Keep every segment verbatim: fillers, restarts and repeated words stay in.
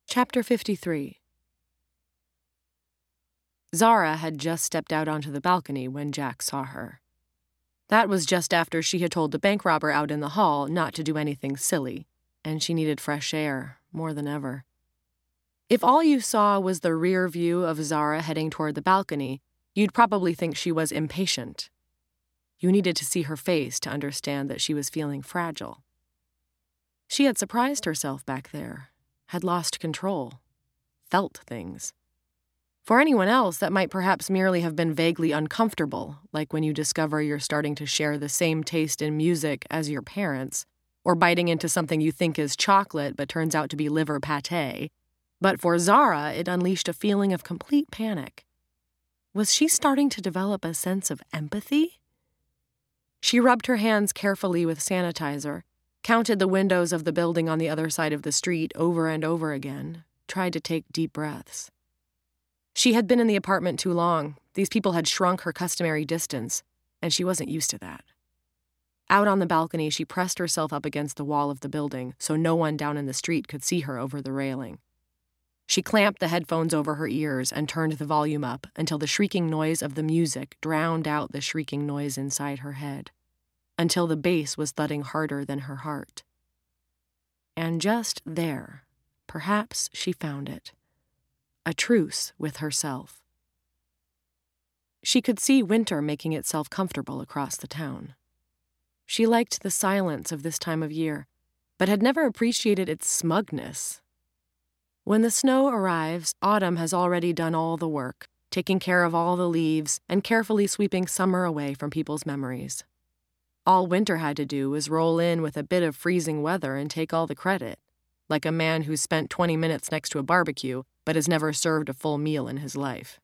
Chapter fifty-three. Zara had just stepped out onto the balcony when Jack saw her. That was just after she had told the bank robber out in the hall not to do anything silly, and she needed fresh air more than ever. If all you saw was the rear view of Zara heading toward the balcony, you'd probably think she was impatient. You needed to see her face to understand that she was feeling fragile. She had surprised herself back there, had lost control, felt things. For anyone else, that might perhaps merely have been vaguely uncomfortable, like when you discover you're starting to share the same taste in music as your parents, or biting into something you think is chocolate but turns out to be liver pate. But for Zara, it unleashed a feeling of complete panic. Was she starting to develop a sense of empathy? She rubbed her hands carefully with sanitizer, counted the windows of the building on the other side of the street over and over again, tried to take deep breaths. She had been in the apartment too long. These people had shrunk her customary distance, and she wasn't used to that. Out on the balcony, she pressed herself up against the wall of the building so no one down in the street could see her over the railing. She clamped the headphones over her ears and turned the volume up until the shrieking noise of the music drowned out the shrieking noise inside her head, until the bass was thudding harder than her heart. And just there, perhaps she found it. A truce with herself. She could see winter making itself comfortable across the town. She liked the silence of this time of year, but had never appreciated its smugness. When the snow arrives, autumn has already done all the work, taking care of all the leaves and carefully sweeping summer away from people's memories. All winter had to do was roll in with a bit of freezing weather and take all the credit, like a man who's spent twenty minutes next to a barbecue but has never served a full meal in his life.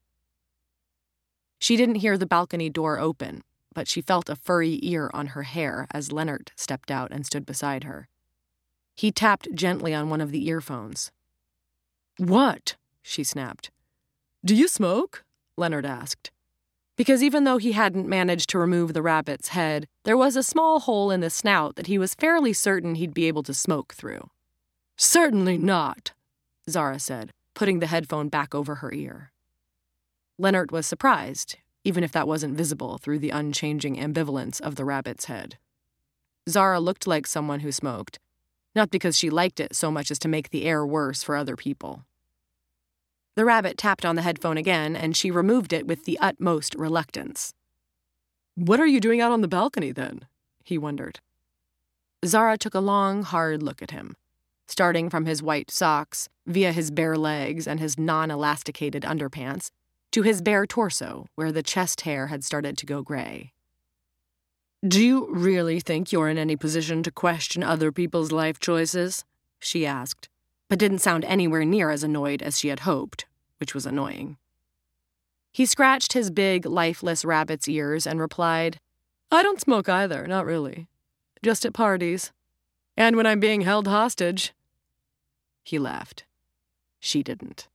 She didn't hear the balcony door open, but she felt a furry ear on her hair as Leonard stepped out and stood beside her. He tapped gently on one of the earphones. "What?" she snapped. "Do you smoke?" Leonard asked. Because even though he hadn't managed to remove the rabbit's head, there was a small hole in the snout that he was fairly certain he'd be able to smoke through. "Certainly not," Zara said, putting the headphone back over her ear. Leonard was surprised, even if that wasn't visible through the unchanging ambivalence of the rabbit's head. Zara looked like someone who smoked, not because she liked it so much as to make the air worse for other people. The rabbit tapped on the headphone again, and she removed it with the utmost reluctance. "What are you doing out on the balcony, then?" he wondered. Zara took a long, hard look at him, starting from his white socks, via his bare legs and his non-elasticated underpants, to his bare torso, where the chest hair had started to go gray. "Do you really think you're in any position to question other people's life choices?" she asked, but didn't sound anywhere near as annoyed as she had hoped, which was annoying. He scratched his big, lifeless rabbit's ears and replied, "I don't smoke either, not really. Just at parties. And when I'm being held hostage." He laughed. She didn't.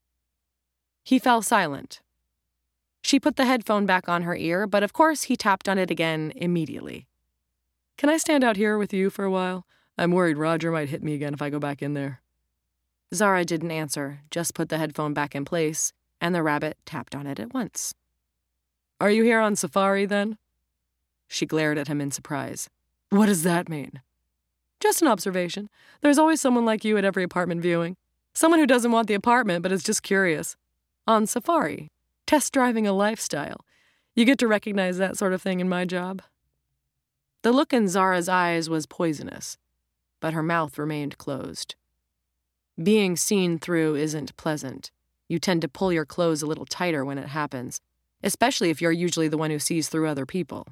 He fell silent. She put the headphone back on her ear, but of course he tapped on it again immediately. "Can I stand out here with you for a while? I'm worried Roger might hit me again if I go back in there." Zara didn't answer, just put the headphone back in place, and the rabbit tapped on it at once. "Are you here on safari, then?" She glared at him in surprise. "What does that mean?" "Just an observation. There's always someone like you at every apartment viewing. Someone who doesn't want the apartment but is just curious. On safari. Test driving a lifestyle. You get to recognize that sort of thing in my job." The look in Zara's eyes was poisonous, but her mouth remained closed. Being seen through isn't pleasant. You tend to pull your clothes a little tighter when it happens, especially if you're usually the one who sees through other people.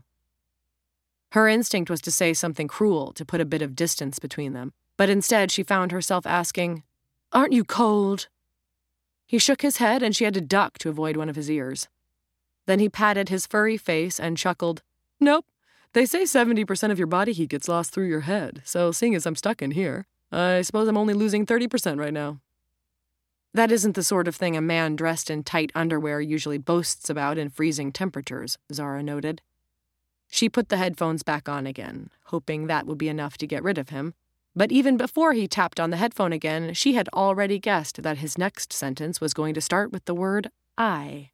Her instinct was to say something cruel to put a bit of distance between them, but instead she found herself asking, "Aren't you cold?" He shook his head and she had to duck to avoid one of his ears. Then he patted his furry face and chuckled, "Nope. They say seventy percent of your body heat gets lost through your head, so seeing as I'm stuck in here, I suppose I'm only losing thirty percent right now." That isn't the sort of thing a man dressed in tight underwear usually boasts about in freezing temperatures, Zara noted. She put the headphones back on again, hoping that would be enough to get rid of him, But even before he tapped on the headphone again, she had already guessed that his next sentence was going to start with the word I.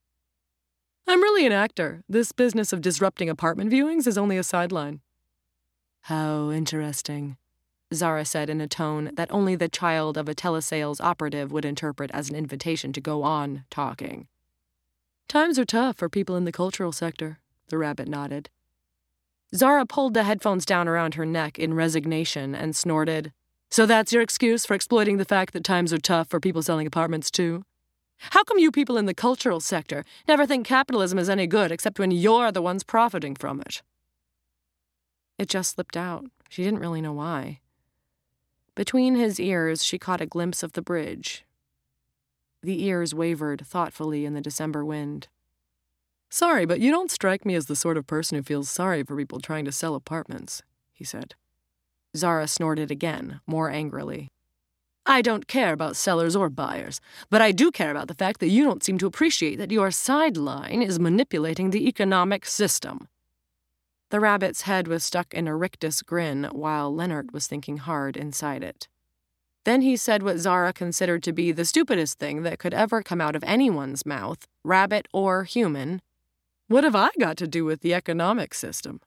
I'm really an actor. This business of disrupting apartment viewings is only a sideline. How interesting, Zara said in a tone that only the child of a telesales operative would interpret as an invitation to go on talking. Times are tough for people in the cultural sector, the rabbit nodded. Zara pulled the headphones down around her neck in resignation and snorted. So that's your excuse for exploiting the fact that times are tough for people selling apartments too? How come you people in the cultural sector never think capitalism is any good except when you're the ones profiting from it? It just slipped out. She didn't really know why. Between his ears, she caught a glimpse of the bridge. The ears wavered thoughtfully in the December wind. Sorry, but you don't strike me as the sort of person who feels sorry for people trying to sell apartments, he said. Zara snorted again, more angrily. I don't care about sellers or buyers, but I do care about the fact that you don't seem to appreciate that your sideline is manipulating the economic system. The rabbit's head was stuck in a rictus grin while Leonard was thinking hard inside it. Then he said what Zara considered to be the stupidest thing that could ever come out of anyone's mouth, rabbit or human. What have I got to do with the economic system?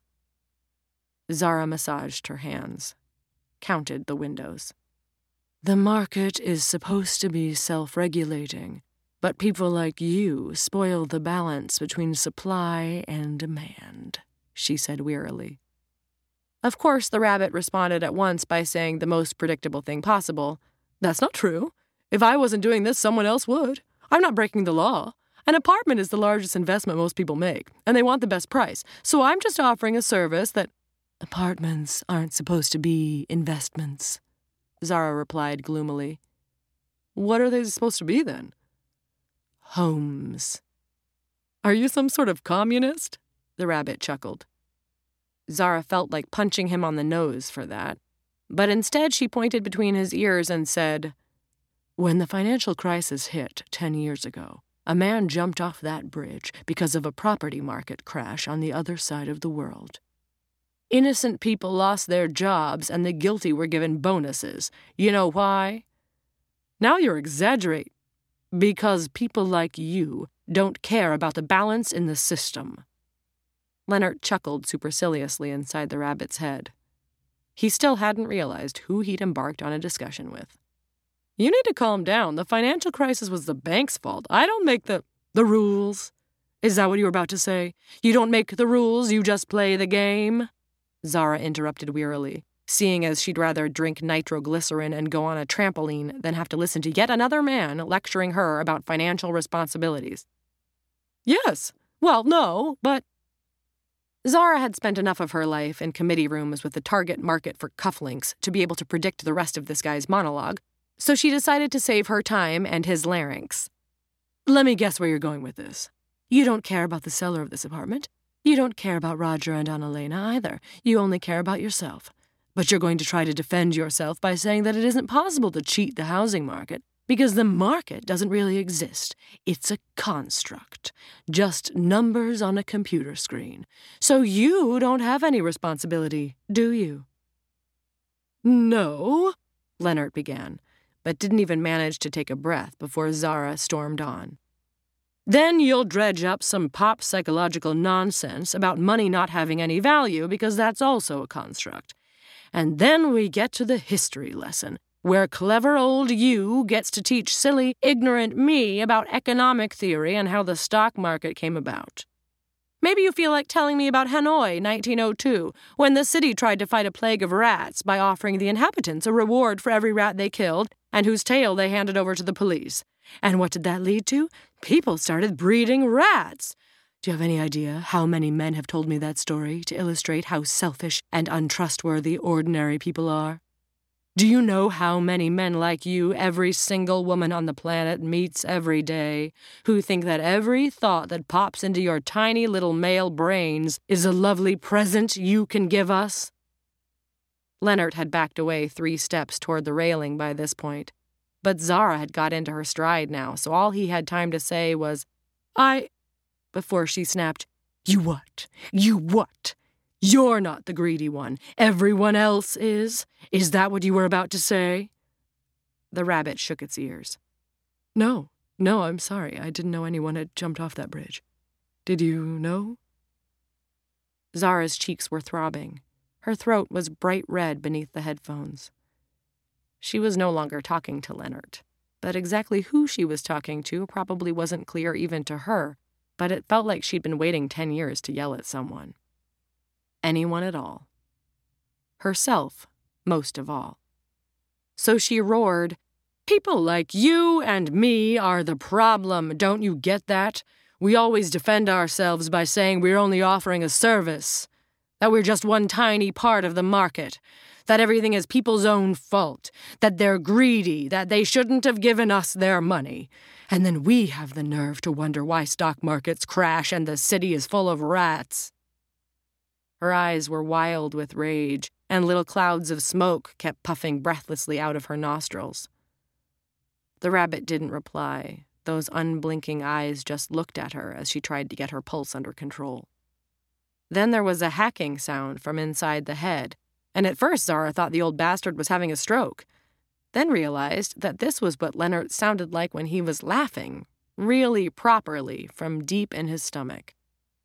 Zara massaged her hands, counted the windows. The market is supposed to be self-regulating, but people like you spoil the balance between supply and demand, she said wearily. Of course, the rabbit responded at once by saying the most predictable thing possible. That's not true. If I wasn't doing this, someone else would. I'm not breaking the law. An apartment is the largest investment most people make, and they want the best price, so I'm just offering a service that... Apartments aren't supposed to be investments, Zara replied gloomily. What are they supposed to be, then? Homes. Are you some sort of communist? The rabbit chuckled. Zara felt like punching him on the nose for that, but instead she pointed between his ears and said, When the financial crisis hit ten years ago, a man jumped off that bridge because of a property market crash on the other side of the world. Innocent people lost their jobs and the guilty were given bonuses. You know why? Now you're exaggerating. Because people like you don't care about the balance in the system. Leonard chuckled superciliously inside the rabbit's head. He still hadn't realized who he'd embarked on a discussion with. You need to calm down. The financial crisis was the bank's fault. I don't make the... the rules. Is that what you were about to say? You don't make the rules, you just play the game? Zara interrupted wearily, seeing as she'd rather drink nitroglycerin and go on a trampoline than have to listen to yet another man lecturing her about financial responsibilities. Yes. Well, no, but... Zara had spent enough of her life in committee rooms with the target market for cufflinks to be able to predict the rest of this guy's monologue, so she decided to save her time and his larynx. Let me guess where you're going with this. You don't care about the seller of this apartment. You don't care about Roger and Annalena either. You only care about yourself. But you're going to try to defend yourself by saying that it isn't possible to cheat the housing market because the market doesn't really exist. It's a construct, just numbers on a computer screen. So you don't have any responsibility, do you? No, Leonard began, but didn't even manage to take a breath before Zara stormed on. Then you'll dredge up some pop psychological nonsense about money not having any value because that's also a construct. And then we get to the history lesson, where clever old you gets to teach silly, ignorant me about economic theory and how the stock market came about. Maybe you feel like telling me about Hanoi, nineteen oh two, when the city tried to fight a plague of rats by offering the inhabitants a reward for every rat they killed and whose tail they handed over to the police. And what did that lead to? People started breeding rats. Do you have any idea how many men have told me that story to illustrate how selfish and untrustworthy ordinary people are? Do you know how many men like you every single woman on the planet meets every day, who think that every thought that pops into your tiny little male brains is a lovely present you can give us? Leonard had backed away three steps toward the railing by this point, but Zara had got into her stride now, so all he had time to say was, I... before she snapped, You what? You what? You're not the greedy one. Everyone else is. Is that what you were about to say?" The rabbit shook its ears. "No, no, I'm sorry. I didn't know anyone had jumped off that bridge. Did you know?" Zara's cheeks were throbbing. Her throat was bright red beneath the headphones. She was no longer talking to Leonard, but exactly who she was talking to probably wasn't clear even to her, but it felt like she'd been waiting ten years to yell at someone. Anyone at all. Herself, most of all. So she roared, "People like you and me are the problem, don't you get that? We always defend ourselves by saying we're only offering a service, that we're just one tiny part of the market, that everything is people's own fault, that they're greedy, that they shouldn't have given us their money. And then we have the nerve to wonder why stock markets crash and the city is full of rats." Her eyes were wild with rage, and little clouds of smoke kept puffing breathlessly out of her nostrils. The rabbit didn't reply. Those unblinking eyes just looked at her as she tried to get her pulse under control. Then there was a hacking sound from inside the head, and at first Zara thought the old bastard was having a stroke, then realized that this was what Leonard sounded like when he was laughing, really properly, from deep in his stomach.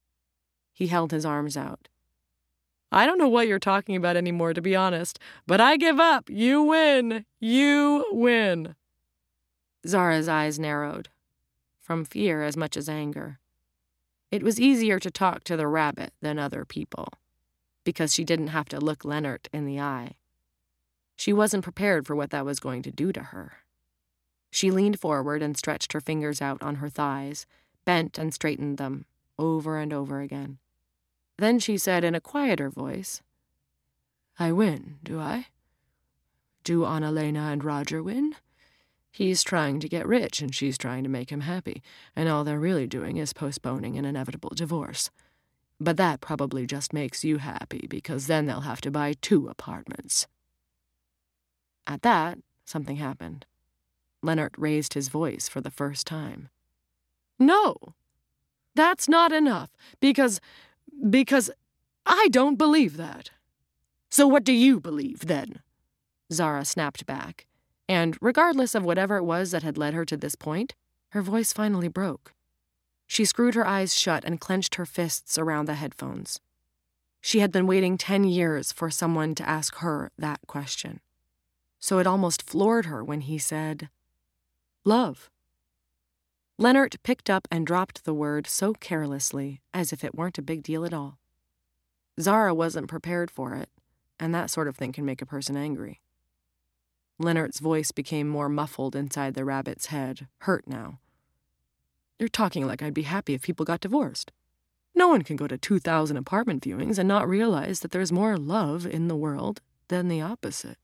He held his arms out. "I don't know what you're talking about anymore, to be honest, but I give up. You win. You win." Zara's eyes narrowed, from fear as much as anger. It was easier to talk to the rabbit than other people, because she didn't have to look Leonard in the eye. She wasn't prepared for what that was going to do to her. She leaned forward and stretched her fingers out on her thighs, bent and straightened them, over and over again. Then she said in a quieter voice, "I win, do I? Do Annalena and Roger win? He's trying to get rich and she's trying to make him happy, and all they're really doing is postponing an inevitable divorce. But that probably just makes you happy, because then they'll have to buy two apartments." At that, something happened. Leonard raised his voice for the first time. "No, that's not enough, because, because I don't believe that." "So what do you believe, then?" Zara snapped back, and regardless of whatever it was that had led her to this point, her voice finally broke. She screwed her eyes shut and clenched her fists around the headphones. She had been waiting ten years for someone to ask her that question. So it almost floored her when he said, "Love." Leonard picked up and dropped the word so carelessly, as if it weren't a big deal at all. Zara wasn't prepared for it, and that sort of thing can make a person angry. Leonard's voice became more muffled inside the rabbit's head, hurt now. "You're talking like I'd be happy if people got divorced. No one can go to two thousand apartment viewings and not realize that there's more love in the world than the opposite."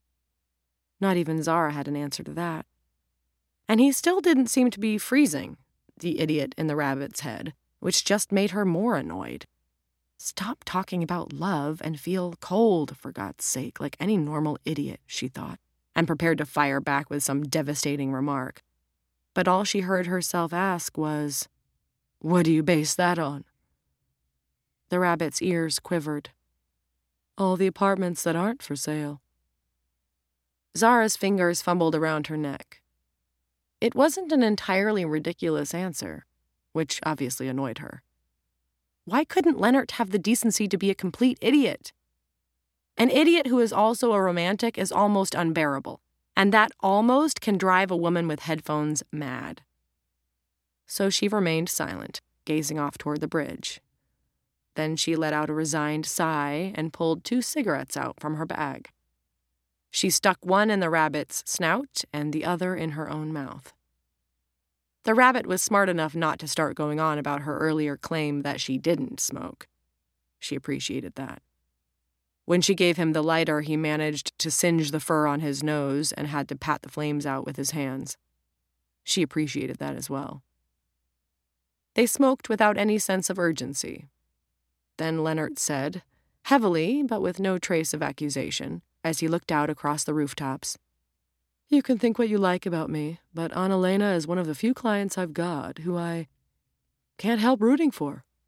Not even Zara had an answer to that. And he still didn't seem to be freezing, the idiot in the rabbit's head, which just made her more annoyed. Stop talking about love and feel cold, for God's sake, like any normal idiot, she thought, and prepared to fire back with some devastating remark. But all she heard herself ask was, "What do you base that on?" The rabbit's ears quivered. "All the apartments that aren't for sale." Zara's fingers fumbled around her neck. It wasn't an entirely ridiculous answer, which obviously annoyed her. Why couldn't Leonard have the decency to be a complete idiot? An idiot who is also a romantic is almost unbearable, and that almost can drive a woman with headphones mad. So she remained silent, gazing off toward the bridge. Then she let out a resigned sigh and pulled two cigarettes out from her bag. She stuck one in the rabbit's snout and the other in her own mouth. The rabbit was smart enough not to start going on about her earlier claim that she didn't smoke. She appreciated that. When she gave him the lighter, he managed to singe the fur on his nose and had to pat the flames out with his hands. She appreciated that as well. They smoked without any sense of urgency. Then Leonard said, heavily but with no trace of accusation, as he looked out across the rooftops, "You can think what you like about me, but Annalena is one of the few clients I've got who I can't help rooting for."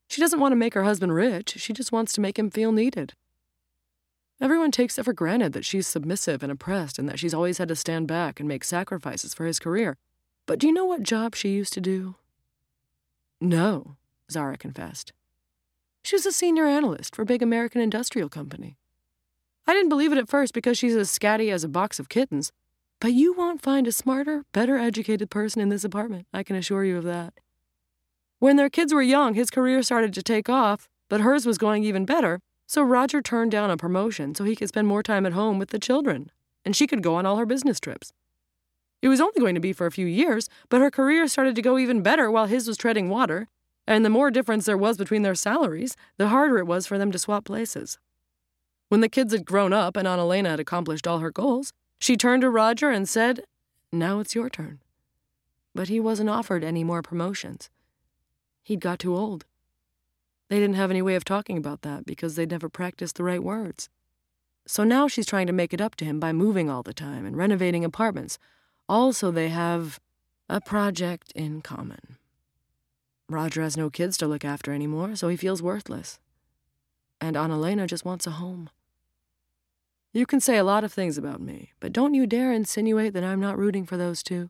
She doesn't want to make her husband rich, she just wants to make him feel needed. Everyone takes it for granted that she's submissive and oppressed and that she's always had to stand back and make sacrifices for his career. But do you know what job she used to do? No, Zara confessed. She was a senior analyst for a big American industrial company. I didn't believe it at first because she's as scatty as a box of kittens, but you won't find a smarter, better educated person in this apartment, I can assure you of that. When their kids were young, his career started to take off, but hers was going even better, so Roger turned down a promotion so he could spend more time at home with the children, and she could go on all her business trips. It was only going to be for a few years, but her career started to go even better while his was treading water, and the more difference there was between their salaries, the harder it was for them to swap places. When the kids had grown up and Annalena had accomplished all her goals, she turned to Roger and said, "Now it's your turn." But he wasn't offered any more promotions. He'd got too old. They didn't have any way of talking about that because they'd never practiced the right words. So now she's trying to make it up to him by moving all the time and renovating apartments. Also, they have a project in common. Roger has no kids to look after anymore, so he feels worthless. And Annalena just wants a home. You can say a lot of things about me, but don't you dare insinuate that I'm not rooting for those two.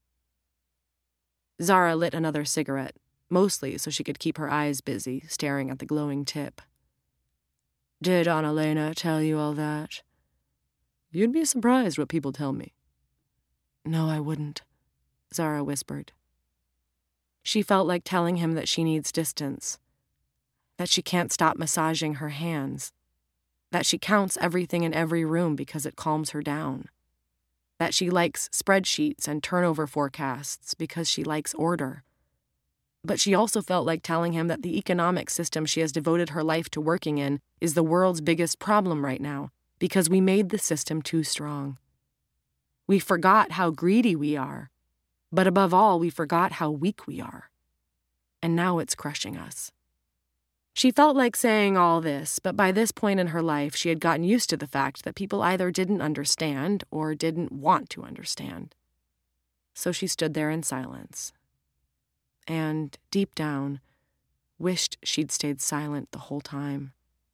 Zara lit another cigarette, mostly so she could keep her eyes busy, staring at the glowing tip. Did Annalena tell you all that? You'd be surprised what people tell me. No, I wouldn't, Zara whispered. She felt like telling him that she needs distance, that she can't stop massaging her hands, that she counts everything in every room because it calms her down, that she likes spreadsheets and turnover forecasts because she likes order. But she also felt like telling him that the economic system she has devoted her life to working in is the world's biggest problem right now because we made the system too strong. We forgot how greedy we are, but above all, we forgot how weak we are. And now it's crushing us. She felt like saying all this, but by this point in her life, she had gotten used to the fact that people either didn't understand or didn't want to understand. So she stood there in silence. And, deep down, wished she'd stayed silent the whole time.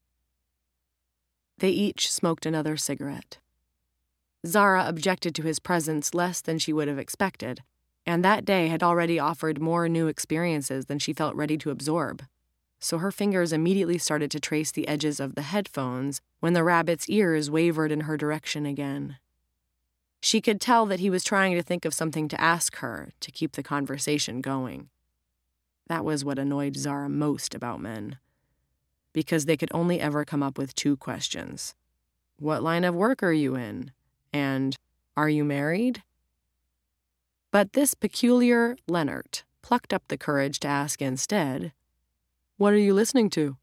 They each smoked another cigarette. Zara objected to his presence less than she would have expected, and that day had already offered more new experiences than she felt ready to absorb. So her fingers immediately started to trace the edges of the headphones when the rabbit's ears wavered in her direction again. She could tell that he was trying to think of something to ask her to keep the conversation going. That was what annoyed Zara most about men, because they could only ever come up with two questions. What line of work are you in? And, are you married? But this peculiar Leonard plucked up the courage to ask instead, what are you listening to?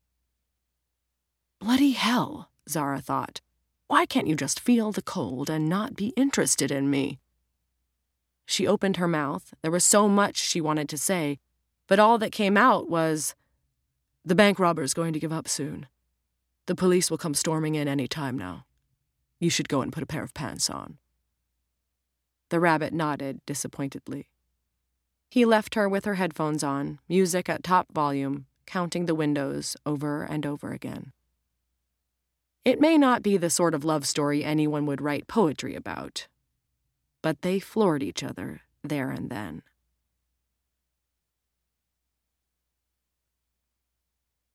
Bloody hell, Zara thought. Why can't you just feel the cold and not be interested in me? She opened her mouth. There was so much she wanted to say, but all that came out was, the bank robber's going to give up soon. The police will come storming in any time now. You should go and put a pair of pants on. The rabbit nodded disappointedly. He left her with her headphones on, music at top volume, counting the windows over and over again. It may not be the sort of love story anyone would write poetry about, but they floored each other there and then.